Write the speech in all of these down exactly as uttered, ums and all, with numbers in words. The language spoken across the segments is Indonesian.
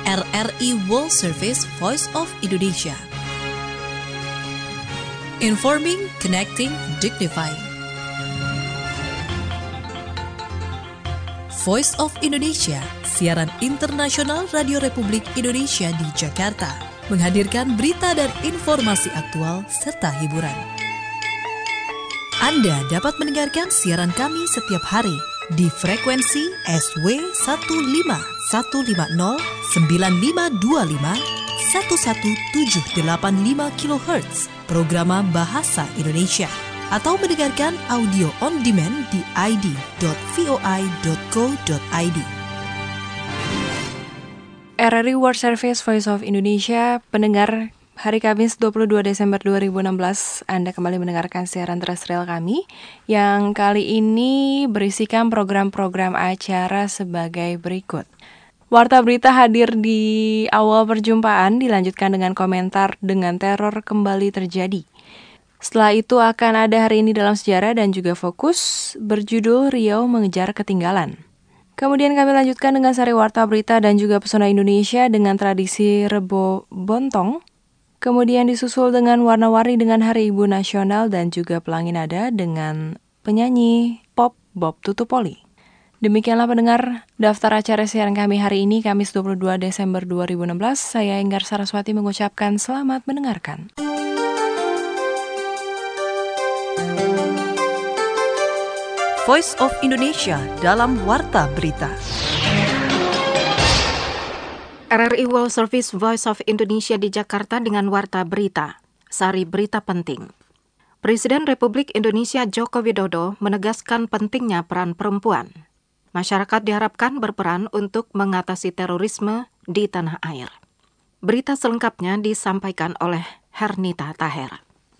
R R I World Service Voice of Indonesia. Informing, connecting, dignifying. Voice of Indonesia, siaran internasional Radio Republik Indonesia di Jakarta, menghadirkan berita dan informasi aktual serta hiburan. Anda dapat mendengarkan siaran kami setiap hari di frekuensi S W satu lima satu lima nol sembilan lima dua lima satu satu tujuh delapan lima kilohertz, programa Bahasa Indonesia, atau mendengarkan audio on demand di i d dot voi dot co dot i d. R R I World Service Voice of Indonesia, pendengar, hari Kamis dua puluh dua Desember dua ribu enam belas, Anda kembali mendengarkan siaran terestrial kami yang kali ini berisikan program-program acara sebagai berikut. Warta berita hadir di awal perjumpaan, dilanjutkan dengan komentar dengan teror kembali terjadi. Setelah itu akan ada hari ini dalam sejarah dan juga fokus berjudul Riau Mengejar Ketinggalan. Kemudian kami lanjutkan dengan sari warta berita dan juga pesona Indonesia dengan tradisi Rebo Bontong. Kemudian disusul dengan warna-warni dengan Hari Ibu Nasional dan juga Pelangi Nada dengan penyanyi pop Bob Tutupoli. Demikianlah pendengar, daftar acara siaran kami hari ini, Kamis dua puluh dua Desember dua ribu enam belas. Saya Enggar Saraswati mengucapkan selamat mendengarkan. Voice of Indonesia dalam Warta Berita. R R I World Service Voice of Indonesia di Jakarta dengan Warta Berita. Sari berita penting. Presiden Republik Indonesia Joko Widodo menegaskan pentingnya peran perempuan. Masyarakat diharapkan berperan untuk mengatasi terorisme di tanah air. Berita selengkapnya disampaikan oleh Hernita Taher.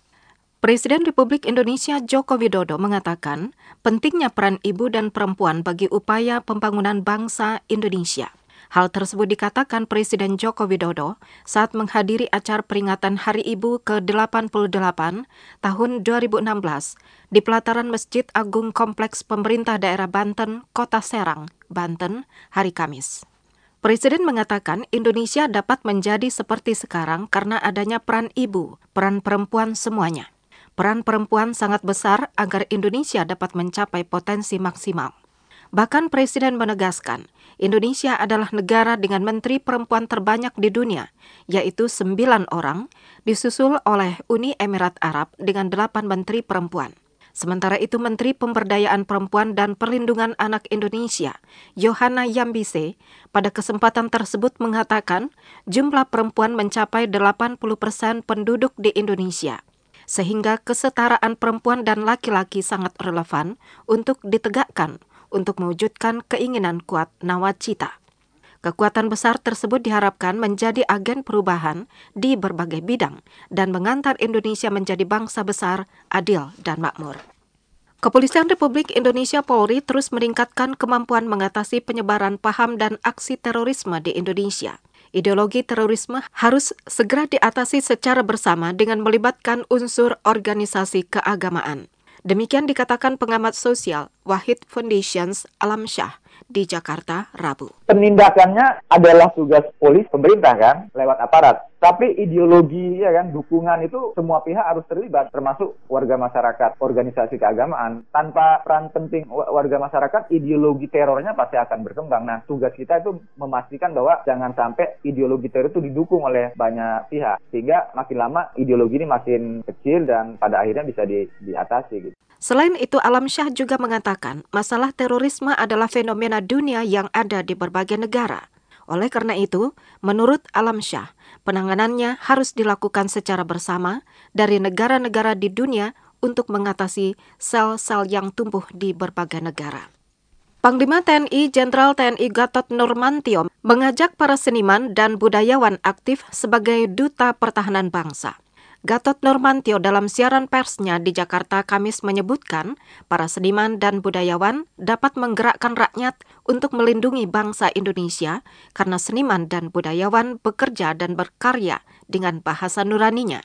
Presiden Republik Indonesia Joko Widodo mengatakan pentingnya peran ibu dan perempuan bagi upaya pembangunan bangsa Indonesia. Hal tersebut dikatakan Presiden Joko Widodo saat menghadiri acara peringatan Hari Ibu ke delapan puluh delapan tahun dua ribu enam belas di pelataran Masjid Agung Kompleks Pemerintah Daerah Banten, Kota Serang, Banten, hari Kamis. Presiden mengatakan Indonesia dapat menjadi seperti sekarang karena adanya peran ibu, peran perempuan semuanya. Peran perempuan sangat besar agar Indonesia dapat mencapai potensi maksimal. Bahkan Presiden menegaskan, Indonesia adalah negara dengan menteri perempuan terbanyak di dunia, yaitu sembilan orang, disusul oleh Uni Emirat Arab dengan delapan menteri perempuan. Sementara itu Menteri Pemberdayaan Perempuan dan Perlindungan Anak Indonesia, Yohana Yambise, pada kesempatan tersebut mengatakan jumlah perempuan mencapai delapan puluh persen penduduk di Indonesia, sehingga kesetaraan perempuan dan laki-laki sangat relevan untuk ditegakkan untuk mewujudkan keinginan kuat nawacita. Kekuatan besar tersebut diharapkan menjadi agen perubahan di berbagai bidang dan mengantar Indonesia menjadi bangsa besar, adil, dan makmur. Kepolisian Republik Indonesia Polri terus meningkatkan kemampuan mengatasi penyebaran paham dan aksi terorisme di Indonesia. Ideologi terorisme harus segera diatasi secara bersama dengan melibatkan unsur organisasi keagamaan. Demikian dikatakan pengamat sosial Wahid Foundations Alamsyah di Jakarta, Rabu. Penindakannya adalah tugas polis pemerintah kan, lewat aparat. Tapi ideologi ya kan, dukungan itu semua pihak harus terlibat, termasuk warga masyarakat, organisasi keagamaan. Tanpa peran penting warga masyarakat, ideologi terornya pasti akan berkembang. Nah, tugas kita itu memastikan bahwa jangan sampai ideologi teror itu didukung oleh banyak pihak. Sehingga makin lama ideologi ini makin kecil dan pada akhirnya bisa di, diatasi gitu. Selain itu, Alamsyah juga mengatakan masalah terorisme adalah fenomena dunia yang ada di berbagai negara. Oleh karena itu, menurut Alamsyah, penanganannya harus dilakukan secara bersama dari negara-negara di dunia untuk mengatasi sel-sel yang tumbuh di berbagai negara. Panglima T N I Jenderal T N I Gatot Nurmantio mengajak para seniman dan budayawan aktif sebagai duta pertahanan bangsa. Gatot Nurmantio dalam siaran persnya di Jakarta Kamis menyebutkan para seniman dan budayawan dapat menggerakkan rakyat untuk melindungi bangsa Indonesia karena seniman dan budayawan bekerja dan berkarya dengan bahasa nuraninya.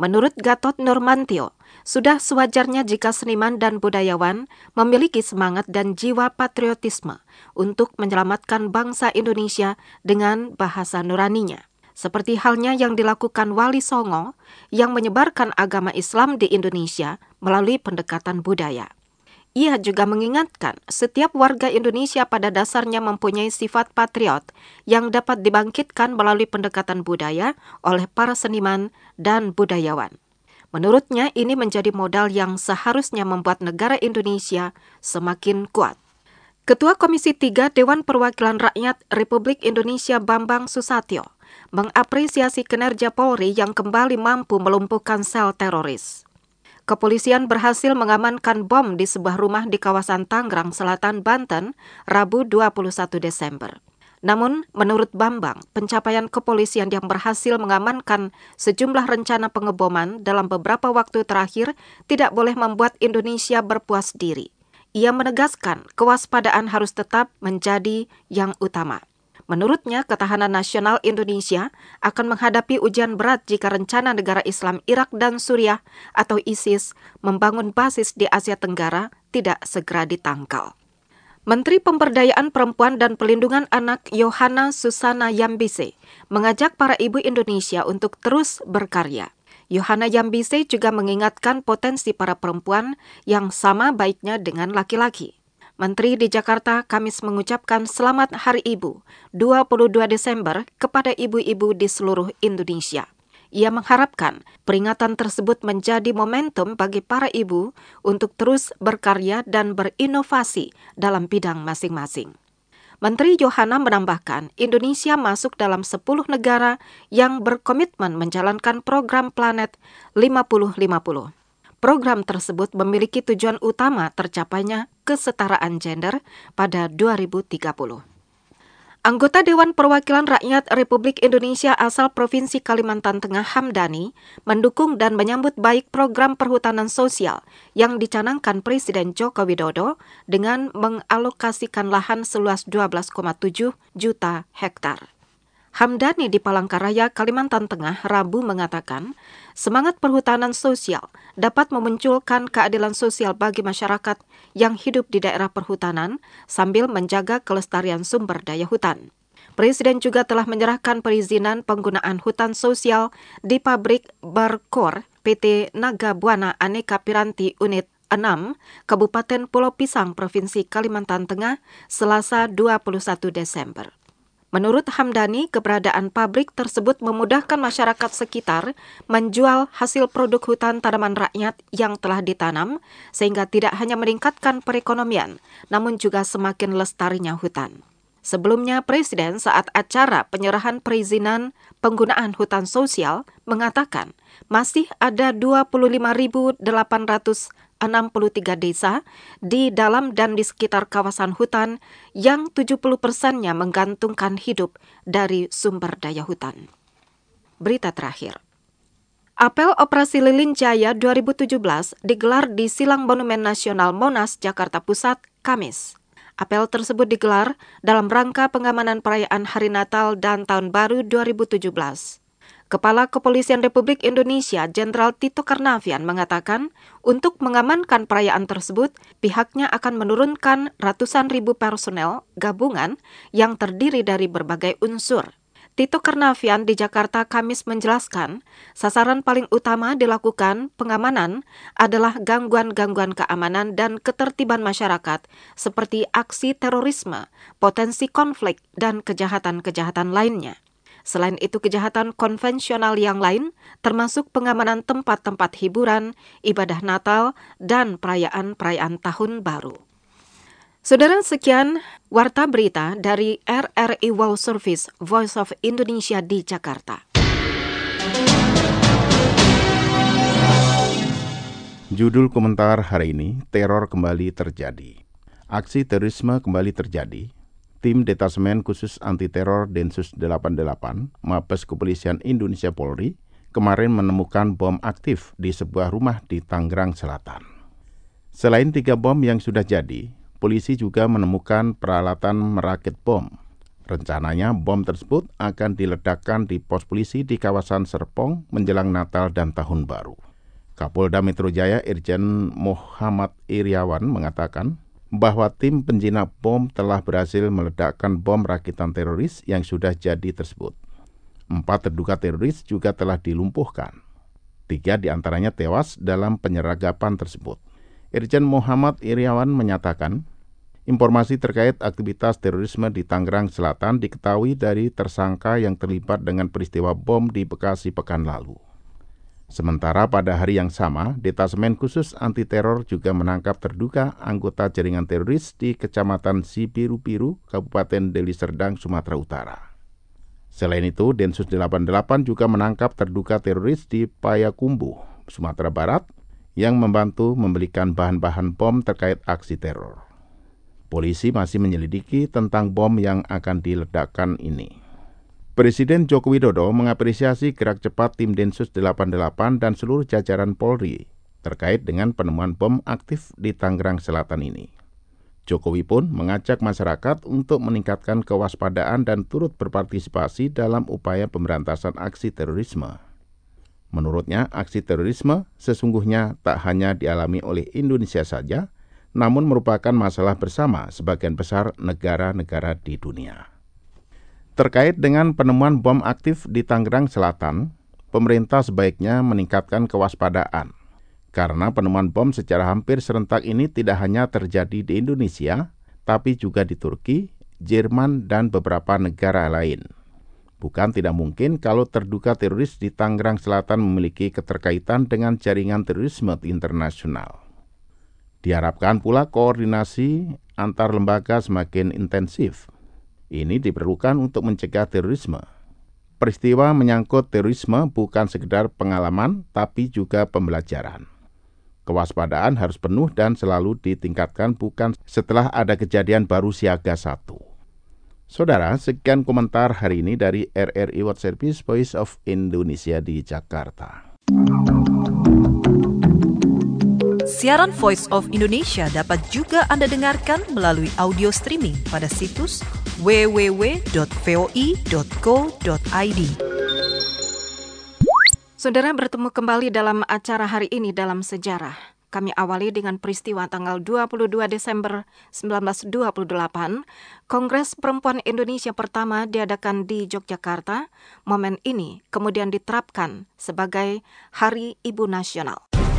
Menurut Gatot Nurmantio, sudah sewajarnya jika seniman dan budayawan memiliki semangat dan jiwa patriotisme untuk menyelamatkan bangsa Indonesia dengan bahasa nuraninya. Seperti halnya yang dilakukan Wali Songo yang menyebarkan agama Islam di Indonesia melalui pendekatan budaya. Ia juga mengingatkan setiap warga Indonesia pada dasarnya mempunyai sifat patriot yang dapat dibangkitkan melalui pendekatan budaya oleh para seniman dan budayawan. Menurutnya ini menjadi modal yang seharusnya membuat negara Indonesia semakin kuat. Ketua Komisi tiga Dewan Perwakilan Rakyat Republik Indonesia Bambang Susatyo mengapresiasi kinerja Polri yang kembali mampu melumpuhkan sel teroris. Kepolisian berhasil mengamankan bom di sebuah rumah di kawasan Tangerang Selatan, Banten, Rabu dua puluh satu Desember. Namun, menurut Bambang, pencapaian kepolisian yang berhasil mengamankan sejumlah rencana pengeboman dalam beberapa waktu terakhir tidak boleh membuat Indonesia berpuas diri. Ia menegaskan kewaspadaan harus tetap menjadi yang utama. Menurutnya, ketahanan nasional Indonesia akan menghadapi ujian berat jika rencana negara Islam Irak dan Suriah atau ISIS membangun basis di Asia Tenggara tidak segera ditangkal. Menteri Pemberdayaan Perempuan dan Pelindungan Anak Yohana Susana Yambise mengajak para ibu Indonesia untuk terus berkarya. Yohana Yambise juga mengingatkan potensi para perempuan yang sama baiknya dengan laki-laki. Menteri di Jakarta Kamis mengucapkan Selamat Hari Ibu dua puluh dua Desember kepada ibu-ibu di seluruh Indonesia. Ia mengharapkan peringatan tersebut menjadi momentum bagi para ibu untuk terus berkarya dan berinovasi dalam bidang masing-masing. Menteri Yohana menambahkan, Indonesia masuk dalam sepuluh negara yang berkomitmen menjalankan program Planet lima puluh lima puluh. Program tersebut memiliki tujuan utama tercapainya kesetaraan gender pada dua ribu tiga puluh. Anggota Dewan Perwakilan Rakyat Republik Indonesia asal Provinsi Kalimantan Tengah Hamdani mendukung dan menyambut baik program perhutanan sosial yang dicanangkan Presiden Joko Widodo dengan mengalokasikan lahan seluas dua belas koma tujuh juta hektar. Hamdani di Palangkaraya, Kalimantan Tengah, Rabu mengatakan, semangat perhutanan sosial dapat memunculkan keadilan sosial bagi masyarakat yang hidup di daerah perhutanan sambil menjaga kelestarian sumber daya hutan. Presiden juga telah menyerahkan perizinan penggunaan hutan sosial di pabrik Barkor P T Naga Buana Aneka Piranti Unit enam, Kabupaten Pulau Pisang, Provinsi Kalimantan Tengah, Selasa dua puluh satu Desember. Menurut Hamdani, keberadaan pabrik tersebut memudahkan masyarakat sekitar menjual hasil produk hutan tanaman rakyat yang telah ditanam, sehingga tidak hanya meningkatkan perekonomian, namun juga semakin lestarinya hutan. Sebelumnya, Presiden saat acara penyerahan perizinan penggunaan hutan sosial mengatakan masih ada dua puluh lima ribu delapan ratus enam puluh tiga desa di dalam dan di sekitar kawasan hutan yang tujuh puluh persennya menggantungkan hidup dari sumber daya hutan. Berita terakhir. Apel Operasi Lilin Jaya dua ribu tujuh belas digelar di Silang Monumen Nasional Monas, Jakarta Pusat, Kamis. Apel tersebut digelar dalam rangka pengamanan perayaan Hari Natal dan Tahun Baru dua ribu tujuh belas. Kepala Kepolisian Republik Indonesia Jenderal Tito Karnavian mengatakan untuk mengamankan perayaan tersebut, pihaknya akan menurunkan ratusan ribu personel gabungan yang terdiri dari berbagai unsur. Tito Karnavian di Jakarta Kamis menjelaskan, sasaran paling utama dilakukan pengamanan adalah gangguan-gangguan keamanan dan ketertiban masyarakat seperti aksi terorisme, potensi konflik, dan kejahatan-kejahatan lainnya. Selain itu, kejahatan konvensional yang lain, termasuk pengamanan tempat-tempat hiburan, ibadah Natal, dan perayaan-perayaan Tahun Baru. Saudara, sekian Warta Berita dari R R I World Service Voice of Indonesia di Jakarta. Judul komentar hari ini, teror kembali terjadi. Aksi terorisme kembali terjadi. Tim Detasemen Khusus Anti Teror Densus delapan puluh delapan, Mabes Kepolisian Indonesia Polri, kemarin menemukan bom aktif di sebuah rumah di Tangerang Selatan. Selain tiga bom yang sudah jadi, polisi juga menemukan peralatan merakit bom. Rencananya bom tersebut akan diledakkan di pos polisi di kawasan Serpong menjelang Natal dan Tahun Baru. Kapolda Metro Jaya Irjen Muhammad Iriawan mengatakan bahwa tim penjinak bom telah berhasil meledakkan bom rakitan teroris yang sudah jadi tersebut. Empat terduga teroris juga telah dilumpuhkan. Tiga diantaranya tewas dalam penyeragapan tersebut. Irjen Muhammad Iriawan menyatakan, informasi terkait aktivitas terorisme di Tangerang Selatan diketahui dari tersangka yang terlibat dengan peristiwa bom di Bekasi pekan lalu. Sementara pada hari yang sama, Detasemen Khusus Anti Teror juga menangkap terduga anggota jaringan teroris di Kecamatan Sibiru-Biru, Kabupaten Deli Serdang, Sumatera Utara. Selain itu, Densus delapan puluh delapan juga menangkap terduga teroris di Payakumbuh, Sumatera Barat, yang membantu membelikan bahan-bahan bom terkait aksi teror. Polisi masih menyelidiki tentang bom yang akan diledakkan ini. Presiden Joko Widodo mengapresiasi gerak cepat tim Densus delapan puluh delapan dan seluruh jajaran Polri terkait dengan penemuan bom aktif di Tangerang Selatan ini. Jokowi pun mengajak masyarakat untuk meningkatkan kewaspadaan dan turut berpartisipasi dalam upaya pemberantasan aksi terorisme. Menurutnya, aksi terorisme sesungguhnya tak hanya dialami oleh Indonesia saja, namun merupakan masalah bersama sebagian besar negara-negara di dunia. Terkait dengan penemuan bom aktif di Tangerang Selatan, pemerintah sebaiknya meningkatkan kewaspadaan. Karena penemuan bom secara hampir serentak ini tidak hanya terjadi di Indonesia, tapi juga di Turki, Jerman, dan beberapa negara lain. Bukan tidak mungkin kalau terduga teroris di Tangerang Selatan memiliki keterkaitan dengan jaringan terorisme internasional. Diharapkan pula koordinasi antar lembaga semakin intensif. Ini diperlukan untuk mencegah terorisme. Peristiwa menyangkut terorisme bukan sekedar pengalaman, tapi juga pembelajaran. Kewaspadaan harus penuh dan selalu ditingkatkan, bukan setelah ada kejadian baru siaga satu. Saudara, sekian komentar hari ini dari R R I World Service Voice of Indonesia di Jakarta. Siaran Voice of Indonesia dapat juga Anda dengarkan melalui audio streaming pada situs w w w dot voi dot co dot i d. Saudara, bertemu kembali dalam acara hari ini dalam sejarah. Kami awali dengan peristiwa tanggal dua puluh dua Desember seribu sembilan ratus dua puluh delapan, Kongres Perempuan Indonesia pertama diadakan di Yogyakarta. Momen ini kemudian diterapkan sebagai Hari Ibu Nasional.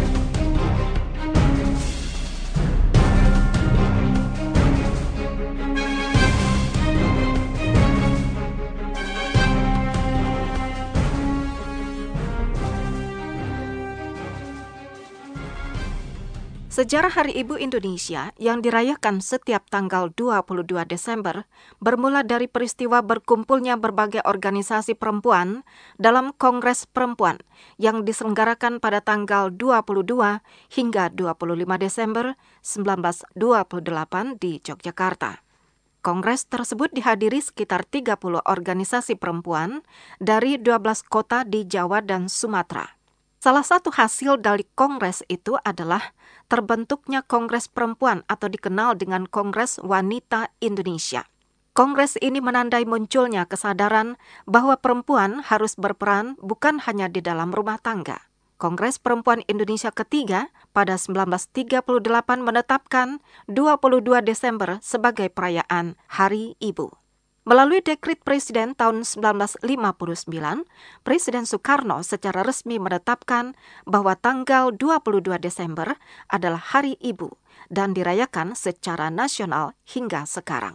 Sejarah Hari Ibu Indonesia yang dirayakan setiap tanggal dua puluh dua Desember bermula dari peristiwa berkumpulnya berbagai organisasi perempuan dalam Kongres Perempuan yang diselenggarakan pada tanggal dua puluh dua hingga dua puluh lima Desember seribu sembilan ratus dua puluh delapan di Yogyakarta. Kongres tersebut dihadiri sekitar tiga puluh organisasi perempuan dari dua belas kota di Jawa dan Sumatera. Salah satu hasil dari kongres itu adalah terbentuknya Kongres Perempuan atau dikenal dengan Kongres Wanita Indonesia. Kongres ini menandai munculnya kesadaran bahwa perempuan harus berperan bukan hanya di dalam rumah tangga. Kongres Perempuan Indonesia ketiga pada seribu sembilan ratus tiga puluh delapan menetapkan dua puluh dua Desember sebagai perayaan Hari Ibu. Melalui dekret Presiden tahun seribu sembilan ratus lima puluh sembilan, Presiden Soekarno secara resmi menetapkan bahwa tanggal dua puluh dua Desember adalah Hari Ibu dan dirayakan secara nasional hingga sekarang.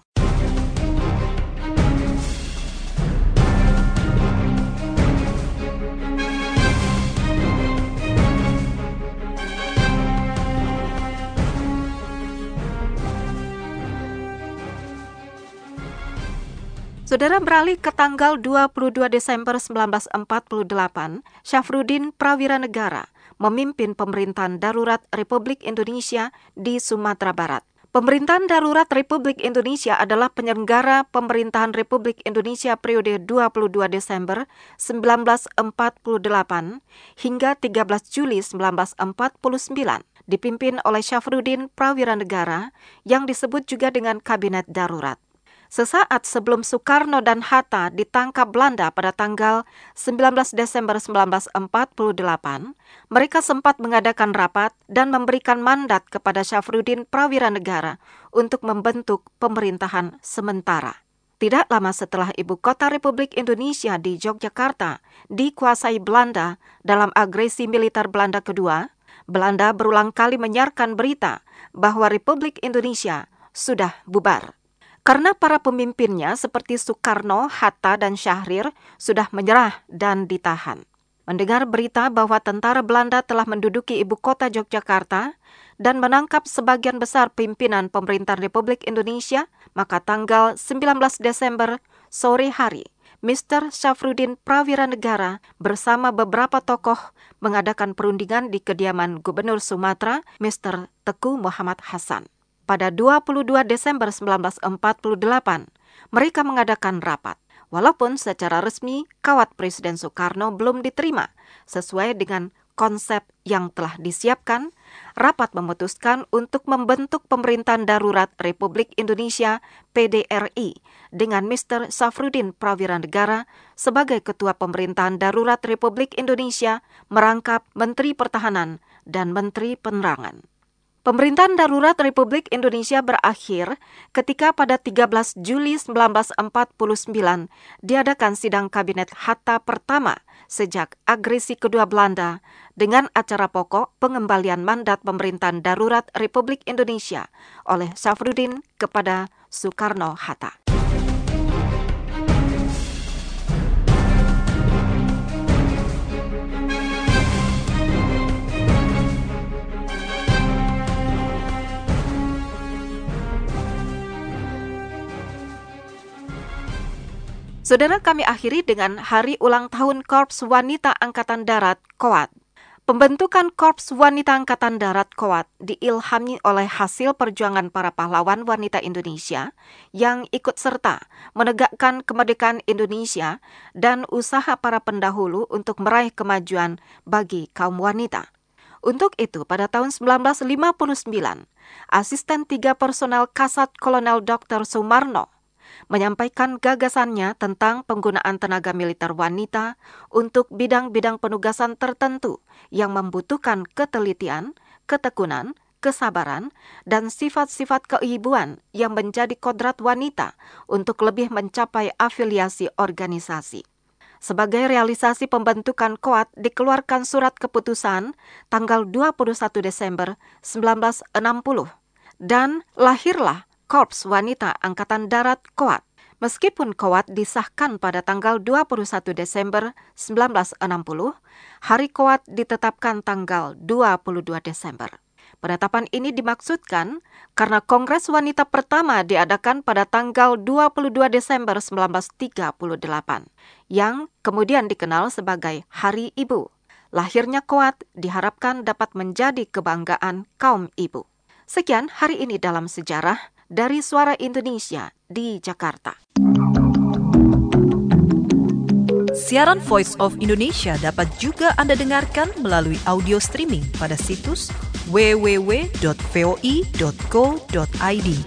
Saudara, beralih ke tanggal dua puluh dua Desember seribu sembilan ratus empat puluh delapan, Syafruddin Prawiranegara memimpin pemerintahan darurat Republik Indonesia di Sumatera Barat. Pemerintahan darurat Republik Indonesia adalah penyelenggara pemerintahan Republik Indonesia periode dua puluh dua Desember seribu sembilan ratus empat puluh delapan hingga tiga belas Juli seribu sembilan ratus empat puluh sembilan, dipimpin oleh Syafruddin Prawiranegara yang disebut juga dengan Kabinet Darurat. Sesaat sebelum Soekarno dan Hatta ditangkap Belanda pada tanggal sembilan belas Desember seribu sembilan ratus empat puluh delapan, mereka sempat mengadakan rapat dan memberikan mandat kepada Syafruddin Prawiranegara untuk membentuk pemerintahan sementara. Tidak lama setelah ibu kota Republik Indonesia di Yogyakarta dikuasai Belanda dalam agresi militer Belanda kedua, Belanda berulang kali menyiarkan berita bahwa Republik Indonesia sudah bubar. Karena para pemimpinnya seperti Soekarno, Hatta, dan Syahrir sudah menyerah dan ditahan. Mendengar berita bahwa tentara Belanda telah menduduki ibu kota Yogyakarta dan menangkap sebagian besar pimpinan pemerintahan Republik Indonesia, maka tanggal sembilan belas Desember sore hari, Mister Syafruddin Prawiranegara bersama beberapa tokoh mengadakan perundingan di kediaman Gubernur Sumatera, Mister Teguh Muhammad Hasan. Pada dua puluh dua Desember seribu sembilan ratus empat puluh delapan, mereka mengadakan rapat. Walaupun secara resmi kawat Presiden Soekarno belum diterima sesuai dengan konsep yang telah disiapkan, rapat memutuskan untuk membentuk pemerintahan darurat Republik Indonesia P D R I dengan Mister Syafruddin Prawiranegara sebagai Ketua Pemerintahan Darurat Republik Indonesia merangkap Menteri Pertahanan dan Menteri Penerangan. Pemerintahan darurat Republik Indonesia berakhir ketika pada tiga belas Juli seribu sembilan ratus empat puluh sembilan diadakan sidang kabinet Hatta pertama sejak agresi kedua Belanda dengan acara pokok pengembalian mandat pemerintahan darurat Republik Indonesia oleh Syafruddin kepada Soekarno-Hatta. Saudara, kami akhiri dengan hari ulang tahun Korps Wanita Angkatan Darat Kowat. Pembentukan Korps Wanita Angkatan Darat Kowat diilhami oleh hasil perjuangan para pahlawan wanita Indonesia yang ikut serta menegakkan kemerdekaan Indonesia dan usaha para pendahulu untuk meraih kemajuan bagi kaum wanita. Untuk itu, pada tahun seribu sembilan ratus lima puluh sembilan, Asisten tiga Personel Kasat Kolonel Doktor Sumarno menyampaikan gagasannya tentang penggunaan tenaga militer wanita untuk bidang-bidang penugasan tertentu yang membutuhkan ketelitian, ketekunan, kesabaran, dan sifat-sifat keibuan yang menjadi kodrat wanita untuk lebih mencapai afiliasi organisasi. Sebagai realisasi pembentukan Kowat dikeluarkan surat keputusan tanggal dua puluh satu Desember seribu sembilan ratus enam puluh dan lahirlah Korps Wanita Angkatan Darat Kowat. Meskipun Kowat disahkan pada tanggal dua puluh satu Desember seribu sembilan ratus enam puluh, Hari Kowat ditetapkan tanggal dua puluh dua Desember. Penetapan ini dimaksudkan karena Kongres Wanita pertama diadakan pada tanggal dua puluh dua Desember seribu sembilan ratus tiga puluh delapan, yang kemudian dikenal sebagai Hari Ibu. Lahirnya Kowat diharapkan dapat menjadi kebanggaan kaum ibu. Sekian hari ini dalam sejarah dari Suara Indonesia di Jakarta. Siaran Voice of Indonesia dapat juga Anda dengarkan melalui audio streaming pada situs w w w dot voi dot co dot i d.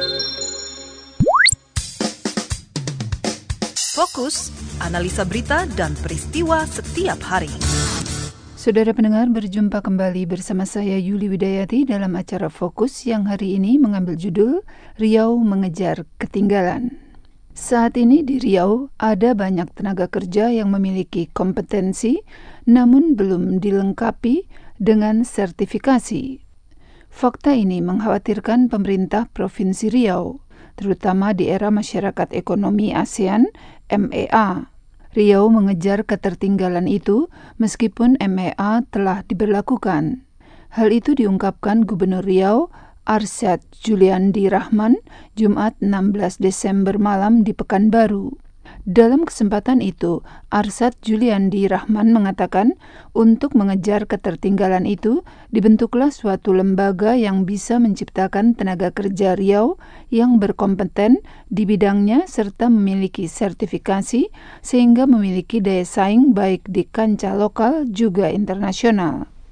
Fokus, analisa berita dan peristiwa setiap hari. Saudara pendengar, berjumpa kembali bersama saya Yuli Widayati dalam acara Fokus yang hari ini mengambil judul Riau Mengejar Ketinggalan. Saat ini di Riau ada banyak tenaga kerja yang memiliki kompetensi namun belum dilengkapi dengan sertifikasi. Fakta ini mengkhawatirkan pemerintah Provinsi Riau, terutama di era Masyarakat Ekonomi ASEAN M E A. Riau mengejar ketertinggalan itu meskipun M E A telah diberlakukan. Hal itu diungkapkan Gubernur Riau Arsyad Juliandi Rahman Jumat enam belas Desember malam di Pekanbaru. Dalam kesempatan itu, Arsyad Juliandi Rahman mengatakan untuk mengejar ketertinggalan itu dibentuklah suatu lembaga yang bisa menciptakan tenaga kerja Riau yang berkompeten di bidangnya serta memiliki sertifikasi sehingga memiliki daya saing baik di kancah lokal juga internasional.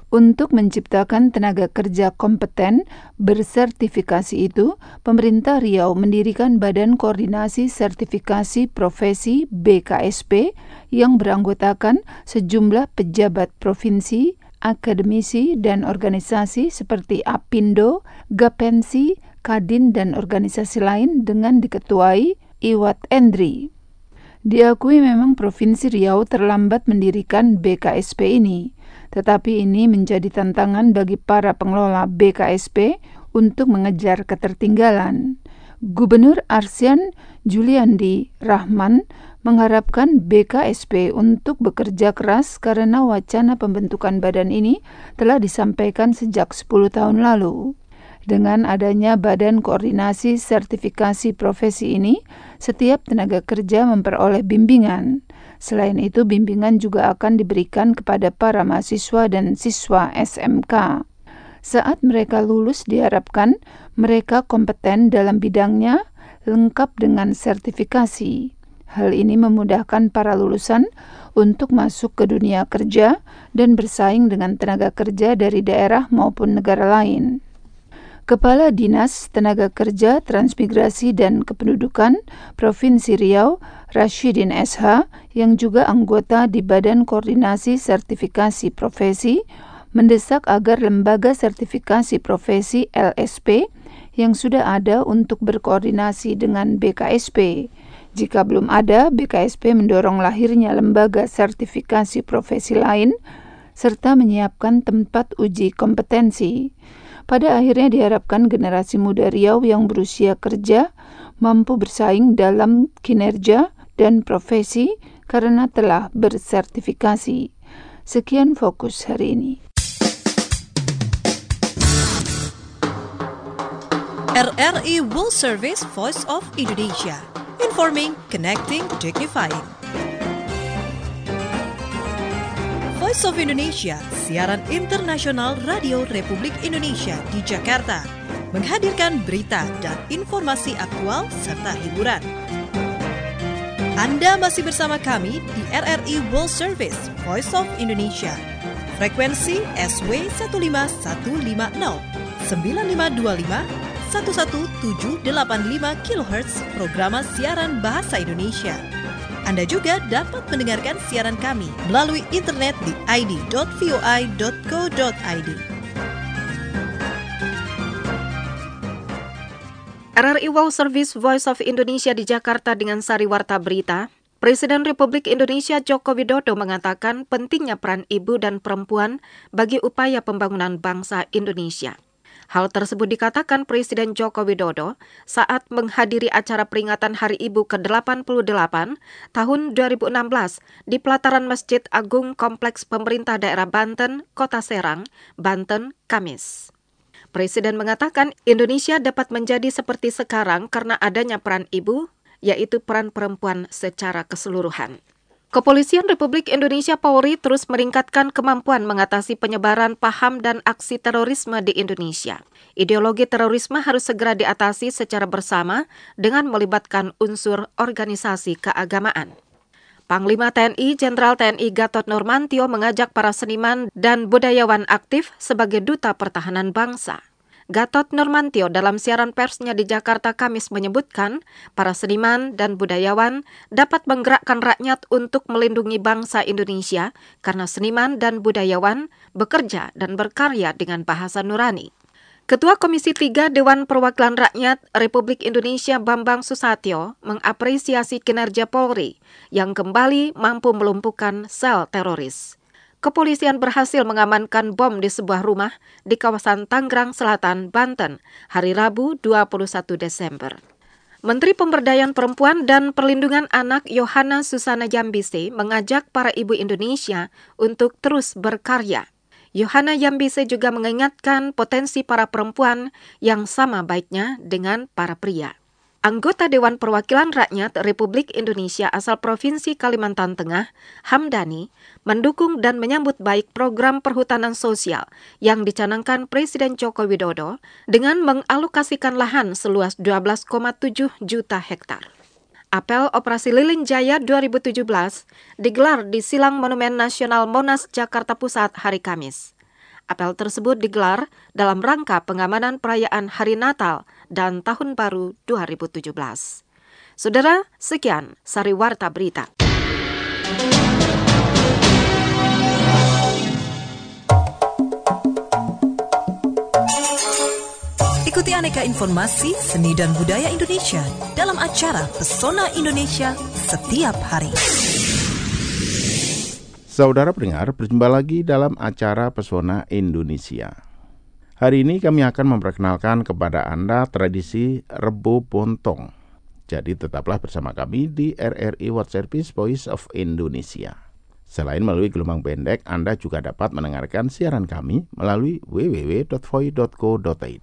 Untuk menciptakan tenaga kerja kompeten bersertifikasi itu, pemerintah Riau mendirikan Badan Koordinasi Sertifikasi Profesi B K S P yang beranggotakan sejumlah pejabat provinsi, akademisi, dan organisasi seperti Apindo, Gapensi, Kadin, dan organisasi lain dengan diketuai Iwat Endri. Diakui memang Provinsi Riau terlambat mendirikan B K S P ini, tetapi ini menjadi tantangan bagi para pengelola B K S P untuk mengejar ketertinggalan. Gubernur Arsian Juliandi Rahman mengharapkan B K S P untuk bekerja keras karena wacana pembentukan badan ini telah disampaikan sejak sepuluh tahun lalu. Dengan adanya Badan Koordinasi Sertifikasi Profesi ini, setiap tenaga kerja memperoleh bimbingan. Selain itu, bimbingan juga akan diberikan kepada para mahasiswa dan siswa S M K. Saat mereka lulus, diharapkan mereka kompeten dalam bidangnya, lengkap dengan sertifikasi. Hal ini memudahkan para lulusan untuk masuk ke dunia kerja dan bersaing dengan tenaga kerja dari daerah maupun negara lain. Kepala Dinas Tenaga Kerja, Transmigrasi, dan Kependudukan Provinsi Riau, Rashidin S H, yang juga anggota di Badan Koordinasi Sertifikasi Profesi, mendesak agar lembaga sertifikasi profesi L S P yang sudah ada untuk berkoordinasi dengan B K S P. Jika belum ada, B K S P mendorong lahirnya lembaga sertifikasi profesi lain, serta menyiapkan tempat uji kompetensi. Pada akhirnya diharapkan generasi muda Riau yang berusia kerja mampu bersaing dalam kinerja dan profesi karena telah bersertifikasi. Sekian fokus hari ini. R R I World Service Voice of Indonesia. Informing, connecting, dignifying. Voice of Indonesia, siaran internasional Radio Republik Indonesia di Jakarta, menghadirkan berita dan informasi aktual serta hiburan. Anda masih bersama kami di R R I World Service Voice of Indonesia. Frekuensi S W satu lima satu lima nol sembilan lima dua lima satu satu tujuh delapan lima kilohertz programa siaran bahasa Indonesia. Anda juga dapat mendengarkan siaran kami melalui internet di i d dot voi dot co dot i d. R R I World Service Voice of Indonesia di Jakarta dengan sari warta berita. Presiden Republik Indonesia Joko Widodo mengatakan pentingnya peran ibu dan perempuan bagi upaya pembangunan bangsa Indonesia. Hal tersebut dikatakan Presiden Joko Widodo saat menghadiri acara peringatan Hari Ibu ke delapan puluh delapan tahun dua ribu enam belas di pelataran Masjid Agung Kompleks Pemerintah Daerah Banten, Kota Serang, Banten, Kamis. Presiden mengatakan Indonesia dapat menjadi seperti sekarang karena adanya peran ibu, yaitu peran perempuan secara keseluruhan. Kepolisian Republik Indonesia Polri terus meningkatkan kemampuan mengatasi penyebaran paham dan aksi terorisme di Indonesia. Ideologi terorisme harus segera diatasi secara bersama dengan melibatkan unsur organisasi keagamaan. Panglima T N I Jenderal T N I Gatot Nurmantio mengajak para seniman dan budayawan aktif sebagai duta pertahanan bangsa. Gatot Nurmantio dalam siaran persnya di Jakarta Kamis menyebutkan para seniman dan budayawan dapat menggerakkan rakyat untuk melindungi bangsa Indonesia karena seniman dan budayawan bekerja dan berkarya dengan bahasa nurani. Ketua Komisi tiga Dewan Perwakilan Rakyat Republik Indonesia Bambang Susatyo mengapresiasi kinerja Polri yang kembali mampu melumpuhkan sel teroris. Kepolisian berhasil mengamankan bom di sebuah rumah di kawasan Tangerang Selatan, Banten, hari Rabu dua puluh satu Desember. Menteri Pemberdayaan Perempuan dan Perlindungan Anak Yohana Susana Yambise mengajak para ibu Indonesia untuk terus berkarya. Yohana Yambise juga mengingatkan potensi para perempuan yang sama baiknya dengan para pria. Anggota Dewan Perwakilan Rakyat Republik Indonesia asal Provinsi Kalimantan Tengah, Hamdani, mendukung dan menyambut baik program perhutanan sosial yang dicanangkan Presiden Joko Widodo dengan mengalokasikan lahan seluas dua belas koma tujuh juta hektar. Apel Operasi Lilin Jaya dua ribu tujuh belas digelar di Silang Monumen Nasional Monas, Jakarta Pusat hari Kamis. Apel tersebut digelar dalam rangka pengamanan perayaan Hari Natal dan Tahun Baru dua ribu tujuh belas. Saudara, sekian Sari Warta Berita. Ikuti aneka informasi seni dan budaya Indonesia dalam acara Pesona Indonesia setiap hari. Saudara pendengar, berjumpa lagi dalam acara Pesona Indonesia. Hari ini kami akan memperkenalkan kepada Anda tradisi Rebo Bontong. Jadi tetaplah bersama kami di R R I World Service Voice of Indonesia. Selain melalui gelombang pendek, Anda juga dapat mendengarkan siaran kami melalui w w w dot voi dot co dot i d.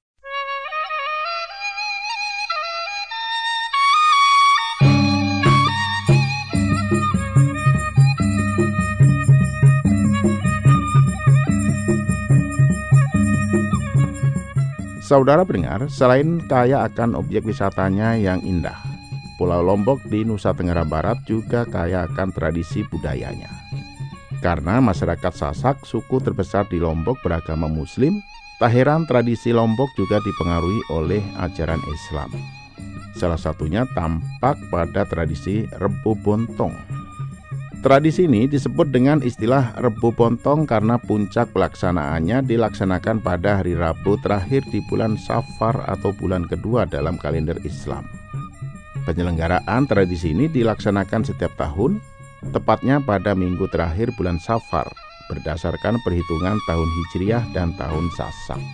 Saudara pendengar, selain kaya akan objek wisatanya yang indah, Pulau Lombok di Nusa Tenggara Barat juga kaya akan tradisi budayanya. Karena masyarakat Sasak, suku terbesar di Lombok beragama Muslim, tak heran tradisi Lombok juga dipengaruhi oleh ajaran Islam. Salah satunya tampak pada tradisi Rebo Bontong. Tradisi ini disebut dengan istilah Rebo Bontong karena puncak pelaksanaannya dilaksanakan pada hari Rabu terakhir di bulan Safar atau bulan kedua dalam kalender Islam. Penyelenggaraan tradisi ini dilaksanakan setiap tahun, tepatnya pada minggu terakhir bulan Safar, berdasarkan perhitungan tahun Hijriah dan tahun Sasak.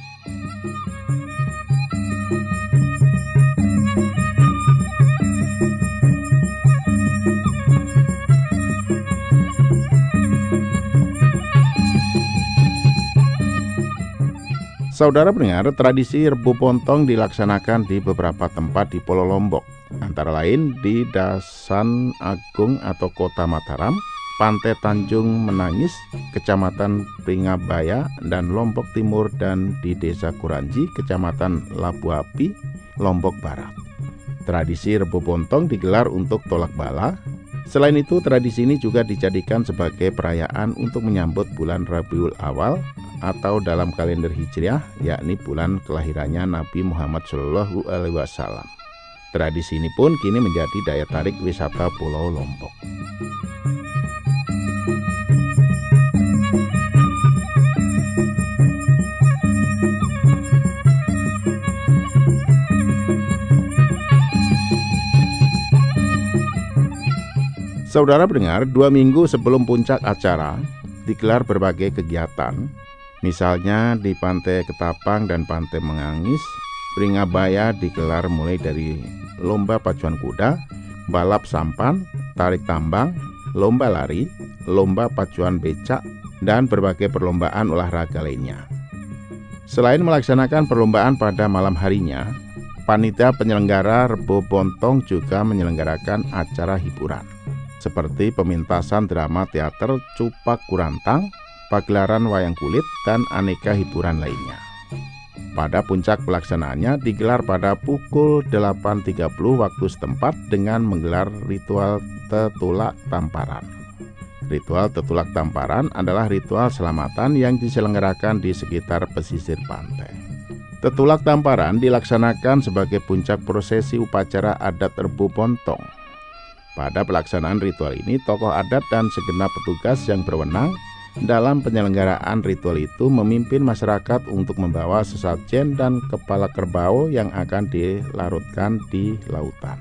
Saudara pendengar, tradisi Rebo Bontong dilaksanakan di beberapa tempat di Pulau Lombok, antara lain di Dasan Agung atau Kota Mataram, Pantai Tanjung Menangis, Kecamatan Pringabaya dan Lombok Timur, dan di Desa Kuranji, Kecamatan Labu Api, Lombok Barat. Tradisi Rebo Bontong digelar untuk tolak bala. Selain itu, tradisi ini juga dijadikan sebagai perayaan untuk menyambut bulan Rabiul Awal atau dalam kalender Hijriah, yakni bulan kelahirannya Nabi Muhammad shallallahu alaihi wasallam. Tradisi ini pun kini menjadi daya tarik wisata Pulau Lombok. Saudara pendengar, dua minggu sebelum puncak acara digelar berbagai kegiatan. Misalnya di Pantai Ketapang dan Pantai Menangis, Pringabaya digelar mulai dari lomba pacuan kuda, balap sampan, tarik tambang, lomba lari, lomba pacuan becak, dan berbagai perlombaan olahraga lainnya. Selain melaksanakan perlombaan pada malam harinya, panitia penyelenggara Rebo Bontong juga menyelenggarakan acara hiburan, seperti pementasan drama teater Cupak Kurantang, pagelaran wayang kulit, dan aneka hiburan lainnya. Pada puncak pelaksanaannya digelar pada pukul delapan tiga puluh waktu setempat dengan menggelar ritual Tetulak Tamparan. Ritual Tetulak Tamparan adalah ritual selamatan yang diselenggarakan di sekitar pesisir pantai. Tetulak Tamparan dilaksanakan sebagai puncak prosesi upacara adat Rebo Bontong. Pada pelaksanaan ritual ini, tokoh adat dan segenap petugas yang berwenang dalam penyelenggaraan ritual itu memimpin masyarakat untuk membawa sesajen dan kepala kerbau yang akan dilarutkan di lautan.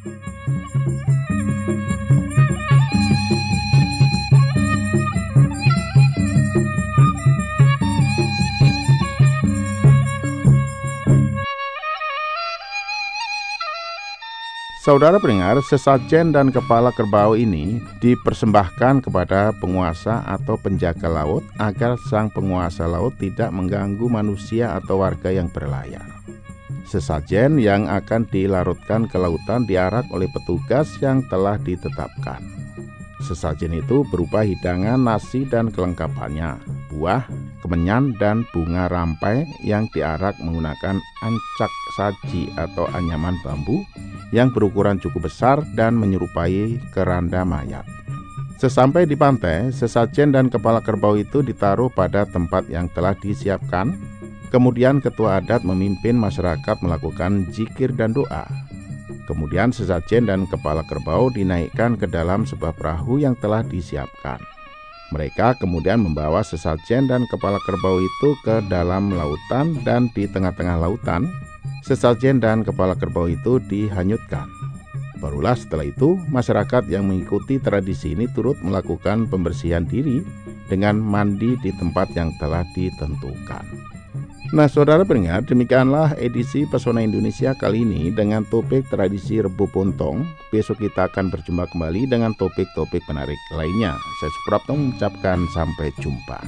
Saudara pendengar, sesajen dan kepala kerbau ini dipersembahkan kepada penguasa atau penjaga laut agar sang penguasa laut tidak mengganggu manusia atau warga yang berlayar. Sesajen yang akan dilarutkan ke lautan diarak oleh petugas yang telah ditetapkan. Sesajen itu berupa hidangan, nasi dan kelengkapannya, buah, kemenyan, dan bunga rampai yang diarak menggunakan ancak saji atau anyaman bambu yang berukuran cukup besar dan menyerupai keranda mayat. Sesampai di pantai, sesajen dan kepala kerbau itu ditaruh pada tempat yang telah disiapkan. Kemudian ketua adat memimpin masyarakat melakukan zikir dan doa. Kemudian sesajen dan kepala kerbau dinaikkan ke dalam sebuah perahu yang telah disiapkan. Mereka kemudian membawa sesajen dan kepala kerbau itu ke dalam lautan, dan di tengah-tengah lautan, sesajen dan kepala kerbau itu dihanyutkan. Barulah setelah itu, masyarakat yang mengikuti tradisi ini turut melakukan pembersihan diri dengan mandi di tempat yang telah ditentukan. Nah, saudara pendengar, demikianlah edisi Pesona Indonesia kali ini dengan topik tradisi Rebo Pontong. Besok kita akan berjumpa kembali dengan topik-topik menarik lainnya. Saya Suprapto mengucapkan sampai jumpa.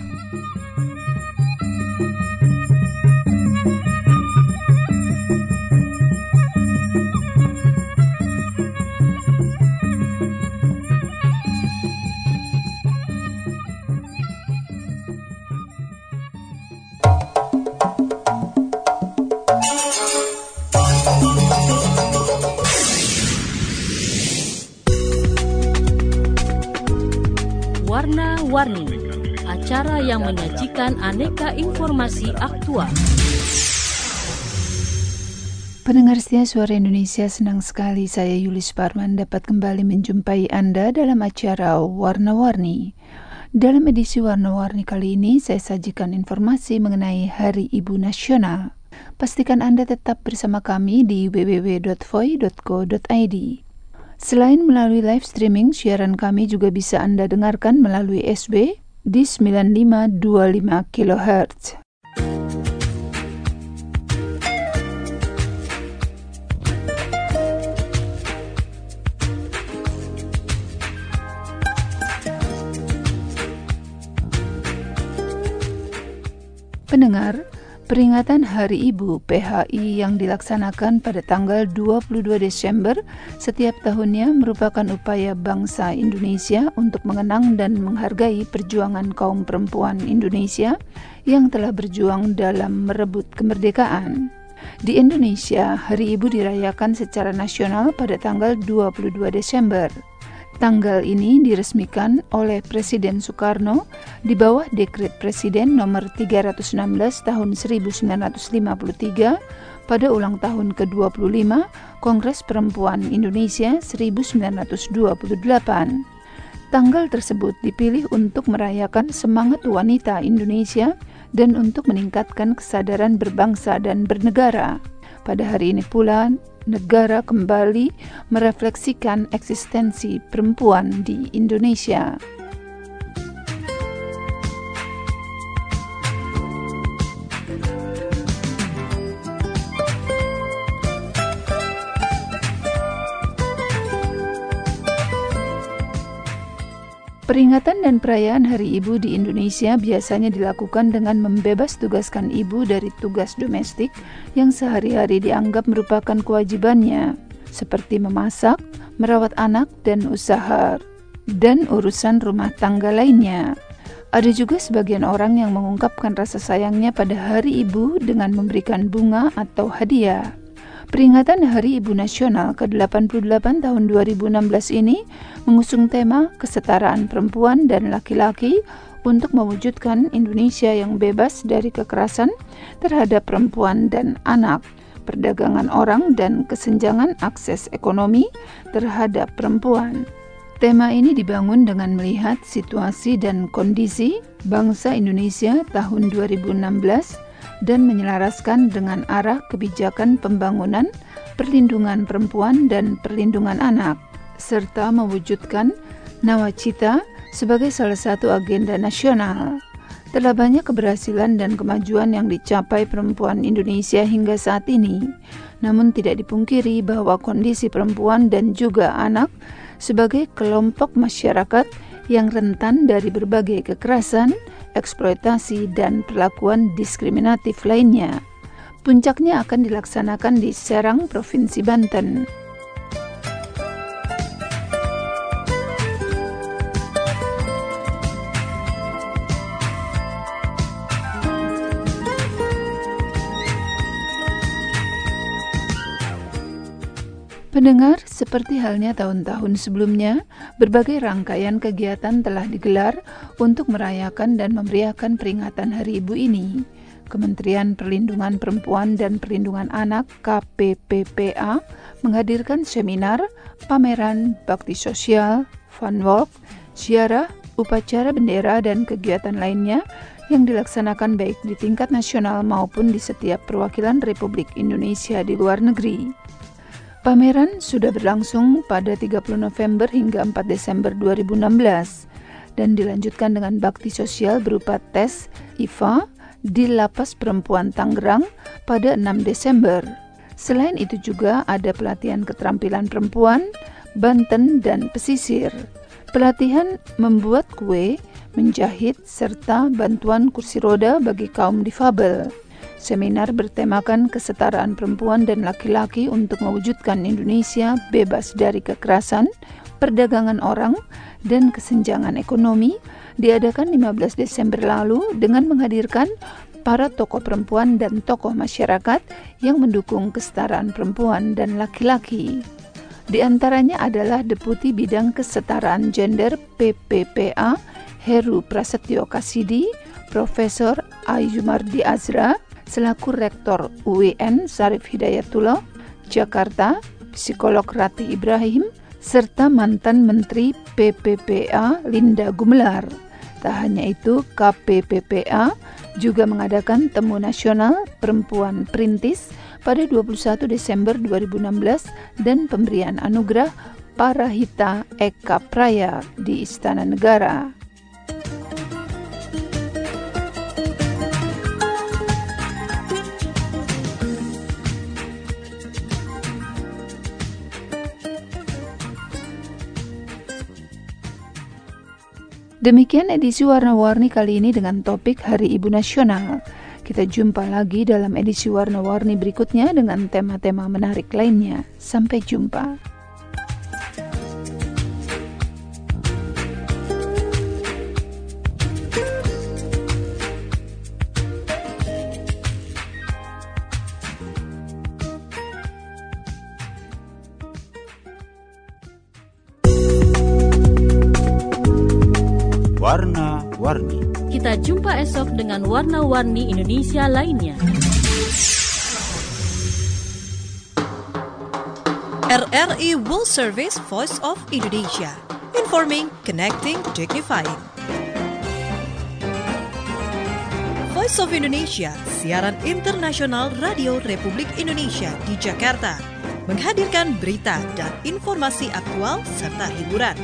Warna-Warni, acara yang menyajikan aneka informasi aktual. Pendengar setia Suara Indonesia, senang sekali saya Yulis Parman dapat kembali menjumpai Anda dalam acara Warna-Warni. Dalam edisi Warna-Warni kali ini saya sajikan informasi mengenai Hari Ibu Nasional. Pastikan Anda tetap bersama kami di w w w dot voi dot co dot i d. Selain melalui live streaming, siaran kami juga bisa Anda dengarkan melalui S B di sembilan lima dua lima kilohertz. Pendengar, peringatan Hari Ibu P H I yang dilaksanakan pada tanggal dua puluh dua Desember setiap tahunnya merupakan upaya bangsa Indonesia untuk mengenang dan menghargai perjuangan kaum perempuan Indonesia yang telah berjuang dalam merebut kemerdekaan. Di Indonesia, Hari Ibu dirayakan secara nasional pada tanggal dua puluh dua Desember. Tanggal ini diresmikan oleh Presiden Soekarno di bawah Dekret Presiden nomor tiga ratus enam belas tahun seribu sembilan ratus lima puluh tiga pada ulang tahun ke dua puluh lima Kongres Perempuan Indonesia seribu sembilan ratus dua puluh delapan. Tanggal tersebut dipilih untuk merayakan semangat wanita Indonesia dan untuk meningkatkan kesadaran berbangsa dan bernegara. Pada hari ini pula, negara kembali merefleksikan eksistensi perempuan di Indonesia. Peringatan dan perayaan Hari Ibu di Indonesia biasanya dilakukan dengan membebas tugaskan ibu dari tugas domestik yang sehari-hari dianggap merupakan kewajibannya, seperti memasak, merawat anak, dan usaha, dan urusan rumah tangga lainnya. Ada juga sebagian orang yang mengungkapkan rasa sayangnya pada Hari Ibu dengan memberikan bunga atau hadiah. Peringatan Hari Ibu Nasional ke delapan puluh delapan tahun dua ribu enam belas ini mengusung tema kesetaraan perempuan dan laki-laki untuk mewujudkan Indonesia yang bebas dari kekerasan terhadap perempuan dan anak, perdagangan orang, dan kesenjangan akses ekonomi terhadap perempuan. Tema ini dibangun dengan melihat situasi dan kondisi bangsa Indonesia tahun dua ribu enam belas dan menyelaraskan dengan arah kebijakan pembangunan, perlindungan perempuan, dan perlindungan anak, serta mewujudkan nawacita sebagai salah satu agenda nasional. Telah banyak keberhasilan dan kemajuan yang dicapai perempuan Indonesia hingga saat ini, namun tidak dipungkiri bahwa kondisi perempuan dan juga anak sebagai kelompok masyarakat yang rentan dari berbagai kekerasan, eksploitasi, dan perlakuan diskriminatif lainnya. Puncaknya akan dilaksanakan di Serang, Provinsi Banten. Pendengar, seperti halnya tahun-tahun sebelumnya, berbagai rangkaian kegiatan telah digelar untuk merayakan dan memeriahkan peringatan Hari Ibu ini. Kementerian Perlindungan Perempuan dan Perlindungan Anak K P P P A menghadirkan seminar, pameran, bakti sosial, fun walk, ziarah, upacara bendera, dan kegiatan lainnya yang dilaksanakan baik di tingkat nasional maupun di setiap perwakilan Republik Indonesia di luar negeri. Pameran sudah berlangsung pada tiga puluh November hingga empat Desember dua ribu enam belas dan dilanjutkan dengan bakti sosial berupa tes I V A di Lapas Perempuan Tangerang pada enam Desember. Selain itu juga ada pelatihan keterampilan perempuan, Banten, dan pesisir. Pelatihan membuat kue, menjahit, serta bantuan kursi roda bagi kaum difabel. Seminar bertemakan kesetaraan perempuan dan laki-laki untuk mewujudkan Indonesia bebas dari kekerasan, perdagangan orang, dan kesenjangan ekonomi, diadakan lima belas Desember lalu dengan menghadirkan para tokoh perempuan dan tokoh masyarakat yang mendukung kesetaraan perempuan dan laki-laki. Di antaranya adalah Deputi Bidang Kesetaraan Gender P P P A, Heru Prasetyo Kasidi, Profesor Ayumardi Azra, selaku Rektor U I N Syarif Hidayatullah, Jakarta, Psikolog Ratih Ibrahim, serta mantan Menteri P P P A Linda Gumelar. Tak hanya itu, K P P P A juga mengadakan Temu Nasional Perempuan Perintis pada dua puluh satu Desember dua ribu enam belas dan pemberian anugerah Parahita Eka Praya di Istana Negara. Demikian edisi Warna-Warni kali ini dengan topik Hari Ibu Nasional. Kita jumpa lagi dalam edisi Warna-Warni berikutnya dengan tema-tema menarik lainnya. Sampai jumpa. Warna-Warni. Kita jumpa esok dengan warna-warni Indonesia lainnya. R R I World Service Voice of Indonesia. Informing, connecting, dignifying. Voice of Indonesia, siaran internasional Radio Republik Indonesia di Jakarta, menghadirkan berita dan informasi aktual serta hiburan.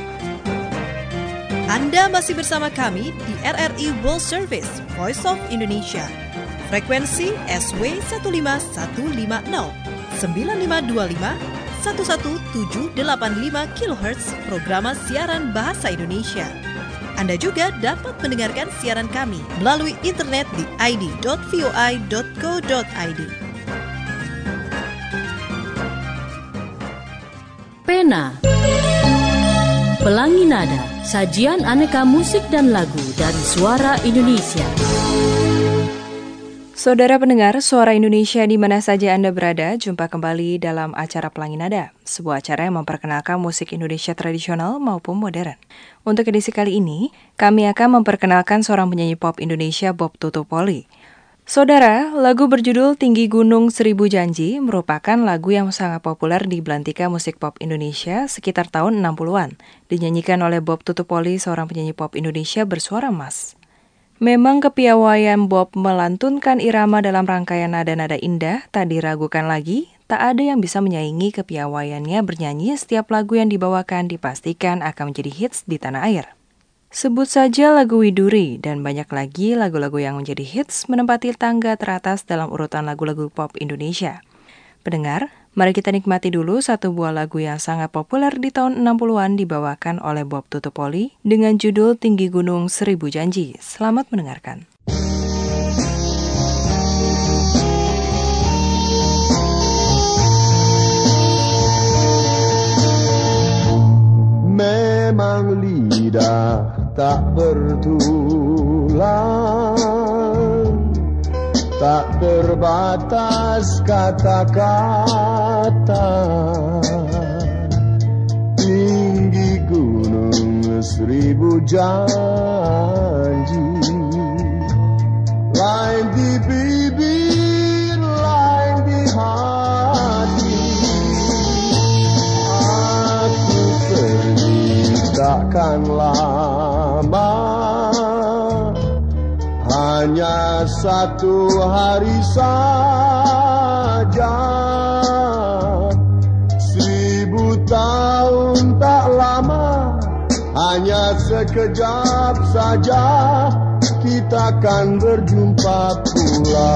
Anda masih bersama kami di R R I World Service Voice of Indonesia. Frekuensi S W satu lima satu lima nol sembilan lima dua lima satu satu tujuh delapan lima kilohertz programa siaran bahasa Indonesia. Anda juga dapat mendengarkan siaran kami melalui internet di i d dot voi dot co dot i d. Pena, Pelangi Nada, sajian aneka musik dan lagu dari suara Indonesia. Saudara pendengar, Suara Indonesia di mana saja Anda berada, jumpa kembali dalam acara Pelangi Nada, sebuah acara yang memperkenalkan musik Indonesia tradisional maupun modern. Untuk edisi kali ini, kami akan memperkenalkan seorang penyanyi pop Indonesia, Bob Tutupoli. Saudara, lagu berjudul Tinggi Gunung Seribu Janji merupakan lagu yang sangat populer di belantika musik pop Indonesia sekitar tahun enam puluhan, dinyanyikan oleh Bob Tutupoli, seorang penyanyi pop Indonesia bersuara emas. Memang kepiawaian Bob melantunkan irama dalam rangkaian nada-nada indah tak diragukan lagi, tak ada yang bisa menyaingi kepiawaiannya bernyanyi setiap lagu yang dibawakan dipastikan akan menjadi hits di tanah air. Sebut saja lagu Widuri dan banyak lagi lagu-lagu yang menjadi hits menempati tangga teratas dalam urutan lagu-lagu pop Indonesia. Pendengar, mari kita nikmati dulu satu buah lagu yang sangat populer di tahun enam puluhan dibawakan oleh Bob Tutupoli dengan judul Tinggi Gunung Seribu Janji. Selamat mendengarkan. Memang lidah tak bertulang, tak terbatas kata-kata, janji. Lain di bibir, lain di hati. Aku pergi takkan lama, hanya satu hari saja. Seribu tahun tak lama, hanya sekejap saja kita akan berjumpa pula.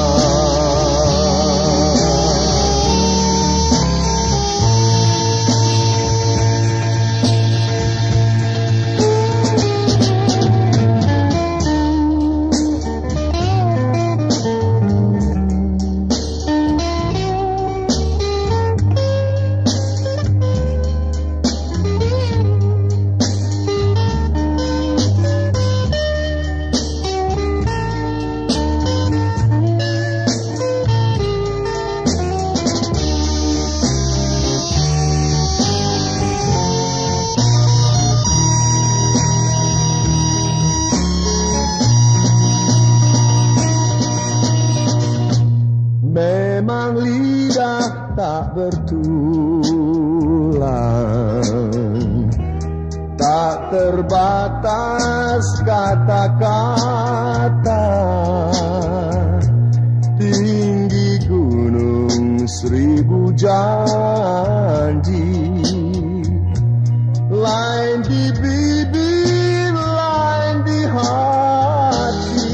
Memang lidah tak bertulang, tak terbatas kata-kata. Tinggi gunung seribu janji, lain di bibir, lain di hati.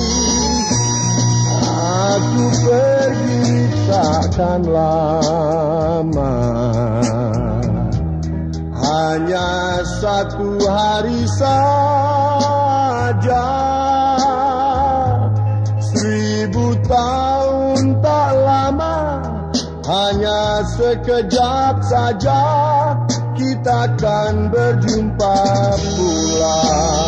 Aku pergi takkan lama, hanya satu hari saja. Seribu tahun tak lama, hanya sekejap saja kita akan berjumpa pula.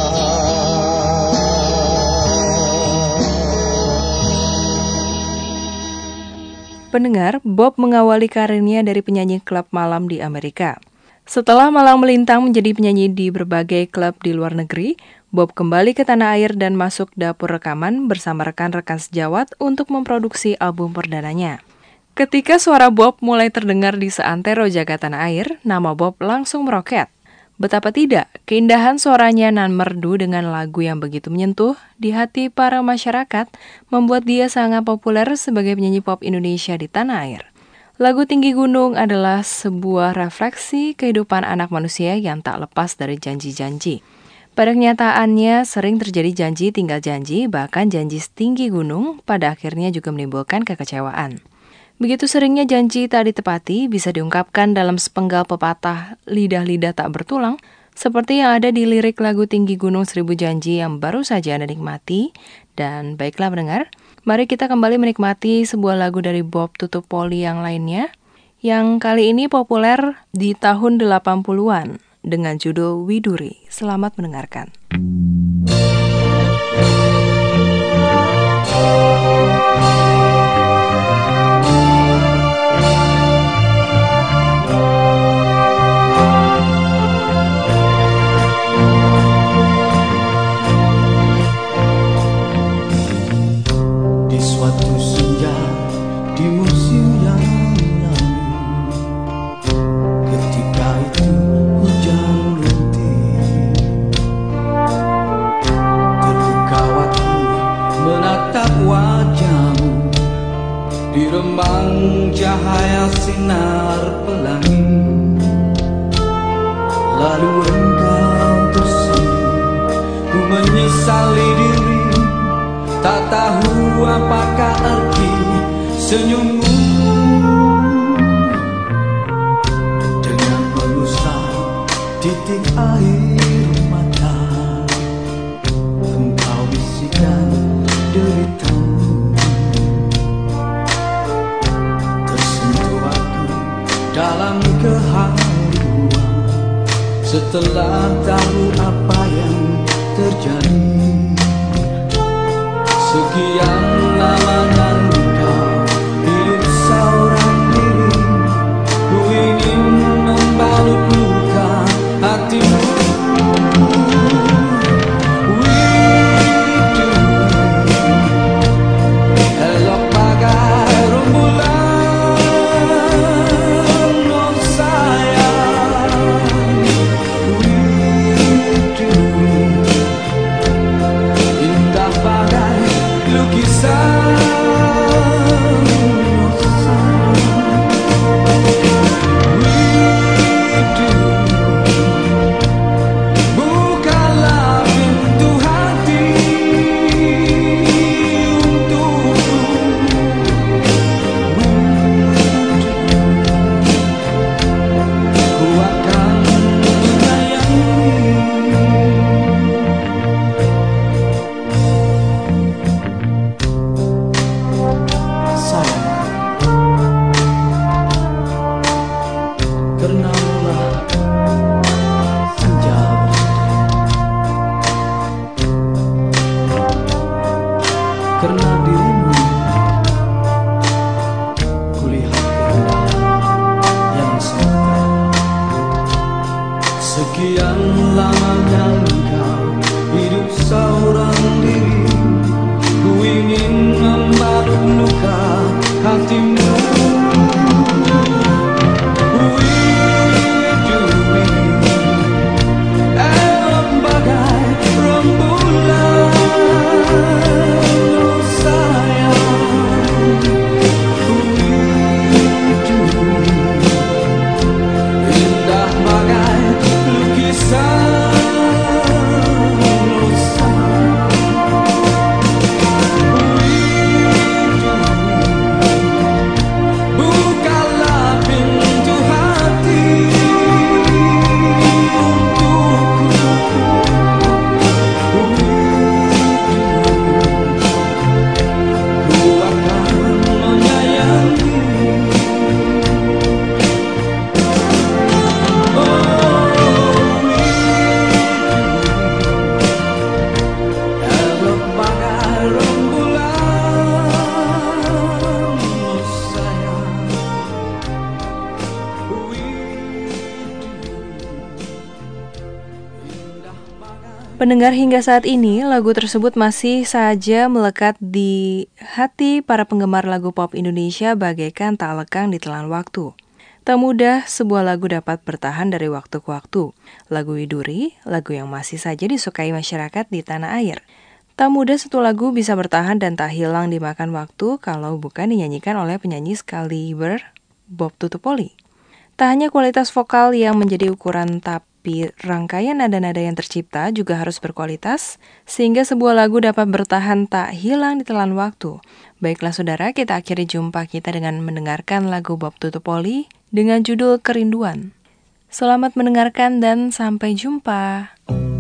Pendengar, Bob mengawali karirnya dari penyanyi klub malam di Amerika. Setelah malang melintang menjadi penyanyi di berbagai klub di luar negeri, Bob kembali ke tanah air dan masuk dapur rekaman bersama rekan-rekan sejawat untuk memproduksi album perdananya. Ketika suara Bob mulai terdengar di seantero jagat tanah air, nama Bob langsung meroket. Betapa tidak, keindahan suaranya nan merdu dengan lagu yang begitu menyentuh di hati para masyarakat membuat dia sangat populer sebagai penyanyi pop Indonesia di tanah air. Lagu Tinggi Gunung adalah sebuah refleksi kehidupan anak manusia yang tak lepas dari janji-janji. Pada kenyataannya sering terjadi janji tinggal janji, bahkan janji setinggi gunung pada akhirnya juga menimbulkan kekecewaan. Begitu seringnya janji tak ditepati bisa diungkapkan dalam sepenggal pepatah lidah-lidah tak bertulang, seperti yang ada di lirik lagu Tinggi Gunung Seribu Janji yang baru saja Anda nikmati. Dan baiklah pendengar, mari kita kembali menikmati sebuah lagu dari Bob Tutup Poli yang lainnya, yang kali ini populer di tahun delapan puluhan dengan judul Widuri. Selamat mendengarkan. Dirembang cahaya sinar pelangi, lalu engkau tersenyum. Ku menyesali diri, tak tahu apakah arti senyummu. Dengan mengusap titik air mata, engkau bisikan deritamu. Dalam keharuan, setelah tahu apa yang terjadi. Sekian lama engkau hidup seorang diri. Ku ingin membalut luka hatimu. Sekian lamanya engkau hidup seorang diri, ku ingin membalut luka hatimu. Pendengar, hingga saat ini lagu tersebut masih saja melekat di hati para penggemar lagu pop Indonesia bagaikan tak lekang ditelan waktu. Tak mudah sebuah lagu dapat bertahan dari waktu ke waktu. Lagu Widuri, lagu yang masih saja disukai masyarakat di tanah air. Tak mudah satu lagu bisa bertahan dan tak hilang dimakan waktu kalau bukan dinyanyikan oleh penyanyi sekaliber Bob Tutupoli. Tak hanya kualitas vokal yang menjadi ukuran, tapi rangkaian nada-nada yang tercipta juga harus berkualitas, sehingga sebuah lagu dapat bertahan tak hilang ditelan waktu. Baiklah saudara, kita akhiri jumpa kita dengan mendengarkan lagu Bob Tutupoli dengan judul Kerinduan. Selamat mendengarkan dan sampai jumpa.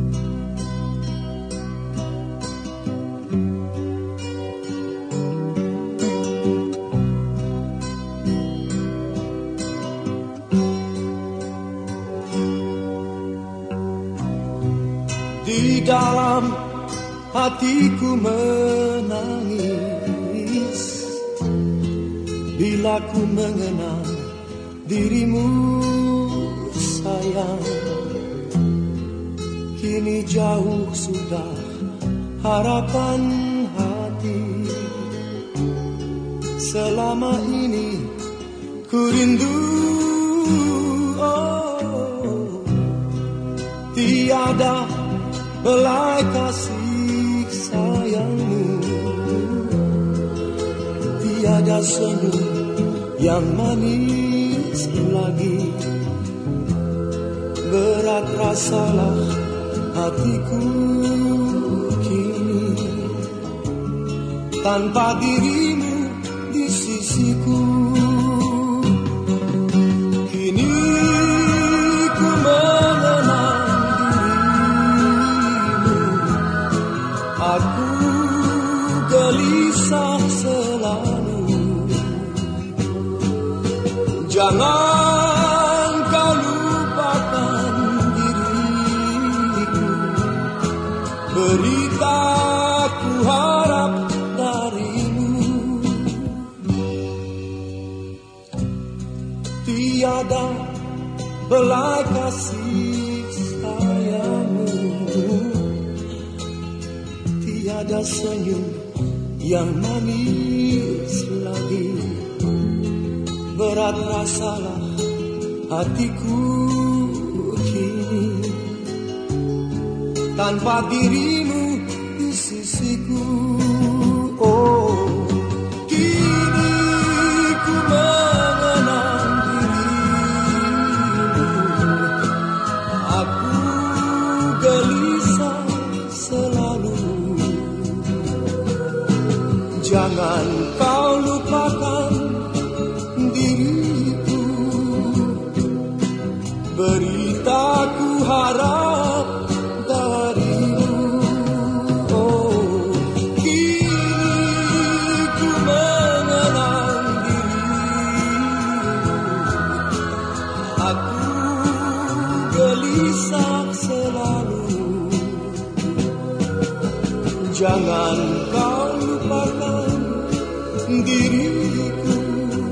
Di dalam hatiku menangis bila ku mengenang dirimu sayang. Kini jauh sudah harapan hati, selama ini ku rindu. Oh, tiada belai kasih sayangmu, tiada senyum yang manis lagi. Berat rasalah hatiku kini, tanpa dirimu di sisiku. Kini ku mengenang aku gelisah selalu. Jangan kau lupakan diriku, berita ku harap darimu. Tiada belai kasih sayangmu, tiada senyum yang manis lagi. Berat rasalah hatiku kini, tanpa dirimu di sisiku. Oh, kini ku mengenang dirimu, aku gelisah selalu. Jangan kau lupakan diriku, berita ku harap darimu. Oh, kini ku mengenang dirimu, aku gelisah selalu. Jangan kau lupakan diriku,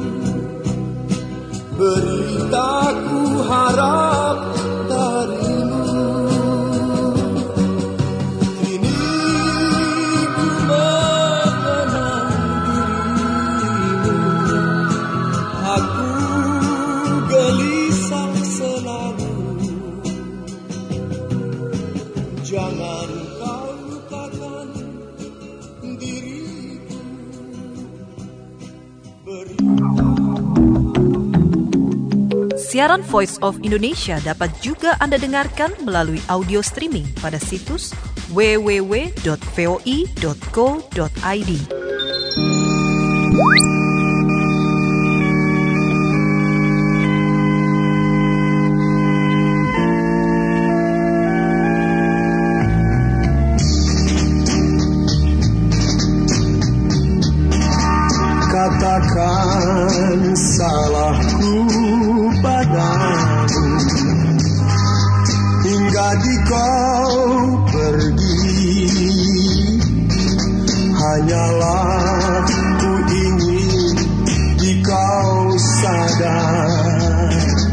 berita ku harap darimu. jangan kau lupakan diriku. Siaran Voice of Indonesia dapat juga Anda dengarkan melalui audio streaming pada situs w w w dot voi dot co dot i d. Katakan salahku padamu hingga di kau pergi, hanyalah ku ingin di kau sadar.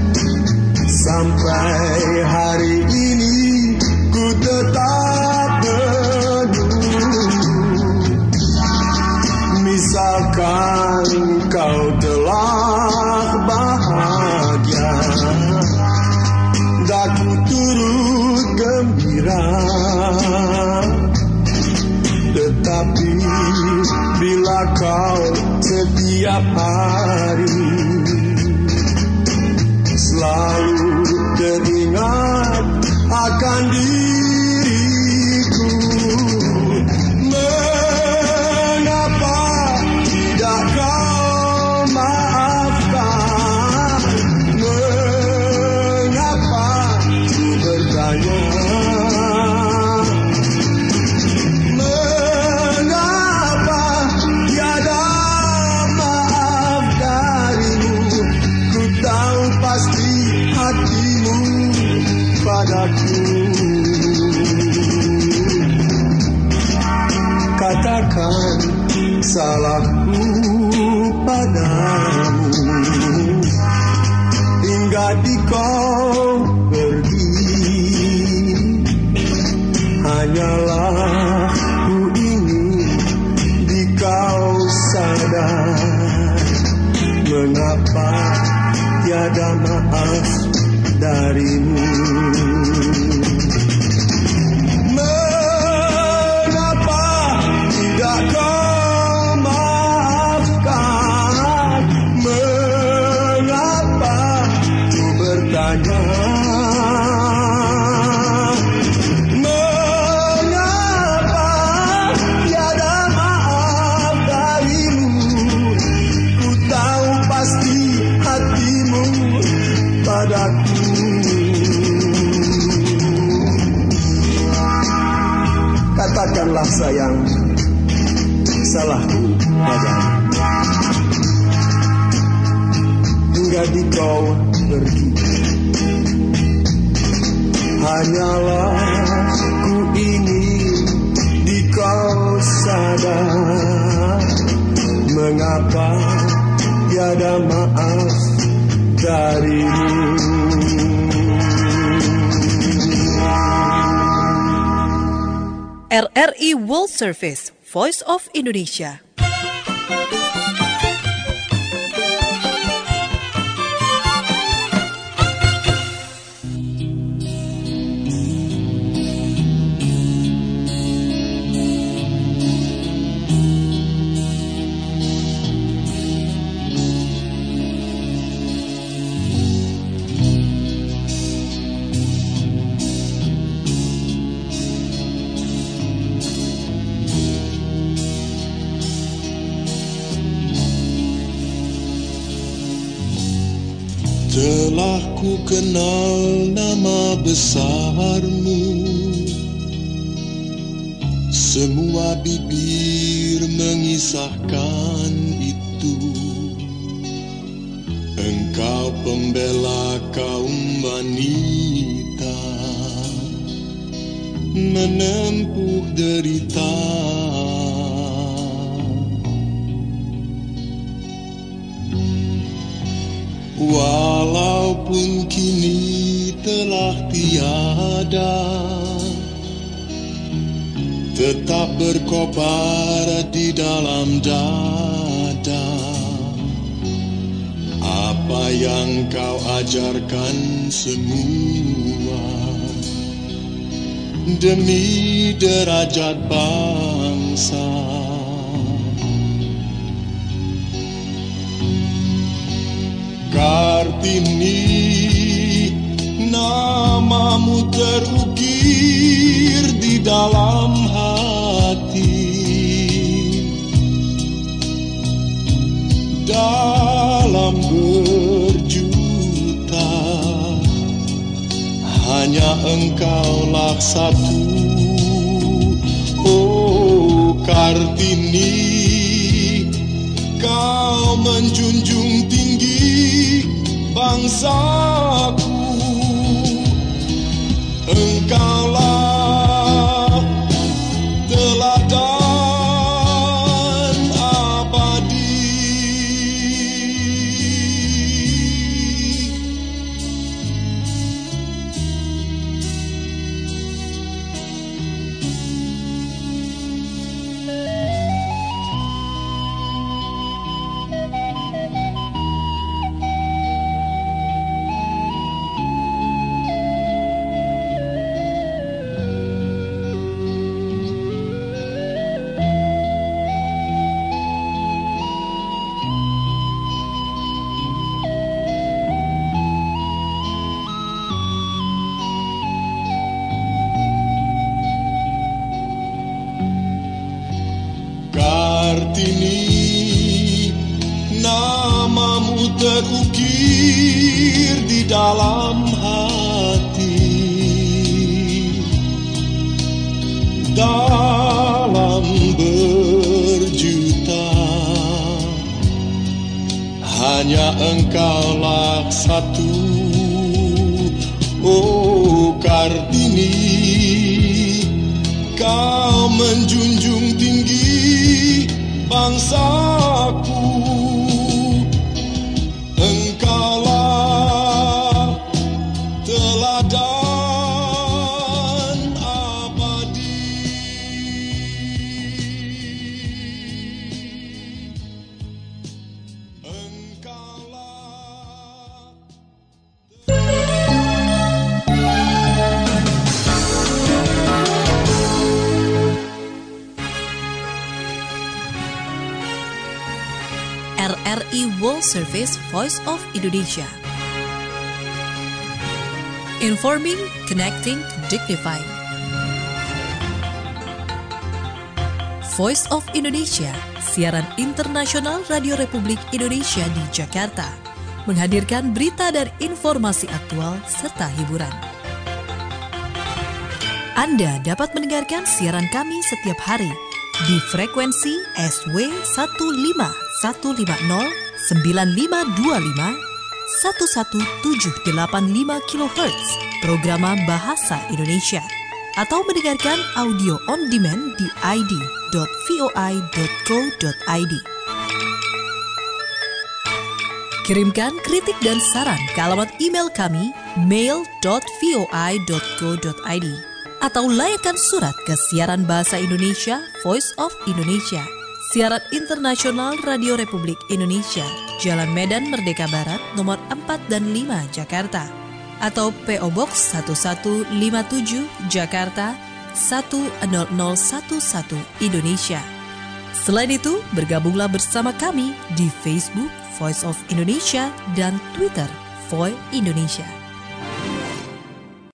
Sampai hari ini ku tetap menunggu. Misalkan kau telah bahagia, daku turut gembira. Tetapi bila kau setiap hari selalu teringat akan diriku, mengapa tidak kau maafkan? Mengapa ku bertanya? Mengapa tiada maaf darimu? Ku tahu pasti hatimu padaku. Katakan salahku padamu hingga di kau pergi, hanyalah ku ingin di kau sadar. Mengapa tiada maaf darimu? Mengapa tidak kau maafkan? Mengapa ku bertanya? Mengapa tiada maaf darimu? Ku tahu pasti hatimu padaku. Katakanlah sayang, salahku padamu hingga di kau pergi, hanyalah ku ingin di kau sadar. Mengapa tiada maaf darimu? R R I World Service, Voice of Indonesia. Telah ku kenal nama besarmu, semua bibir mengisahkan itu. Engkau pembela kaum wanita, menempuh derita. Walaupun kini telah tiada, tetap berkobar di dalam dada. Apa yang kau ajarkan semua demi derajat bangsa. Kartini, namamu terukir di dalam hati, dalam berjuta hanya engkaulah satu. Oh Kartini, kau menjunjung tinggi bangsaku. Engkaulah teladan abadi. Kartini, namamu terukir di dalam hati, dalam berjuta hanya engkaulah satu. Oh Kartini, kau menjunjung tinggi bangsaku. Engkaulah teladan abadi. Engkaulah R R I World Service Voice of Indonesia. Informing, connecting, dignifying. Voice of Indonesia, siaran internasional Radio Republik Indonesia di Jakarta, menghadirkan berita dan informasi aktual serta hiburan. Anda dapat mendengarkan siaran kami setiap hari di frekuensi S W satu lima satu lima nol sembilan lima dua lima satu satu tujuh delapan lima kilohertz program Bahasa Indonesia, atau mendengarkan audio on demand di i d dot voi dot co dot i d. Kirimkan kritik dan saran ke alamat email kami mail dot voi dot co dot i d, atau layakkan surat ke siaran Bahasa Indonesia Voice of Indonesia, siaran internasional Radio Republik Indonesia, Jalan Medan Merdeka Barat nomor empat dan lima Jakarta, atau P O Box satu satu lima tujuh Jakarta satu nol nol satu satu Indonesia. Selain itu, bergabunglah bersama kami di Facebook Voice of Indonesia dan Twitter Voi Indonesia.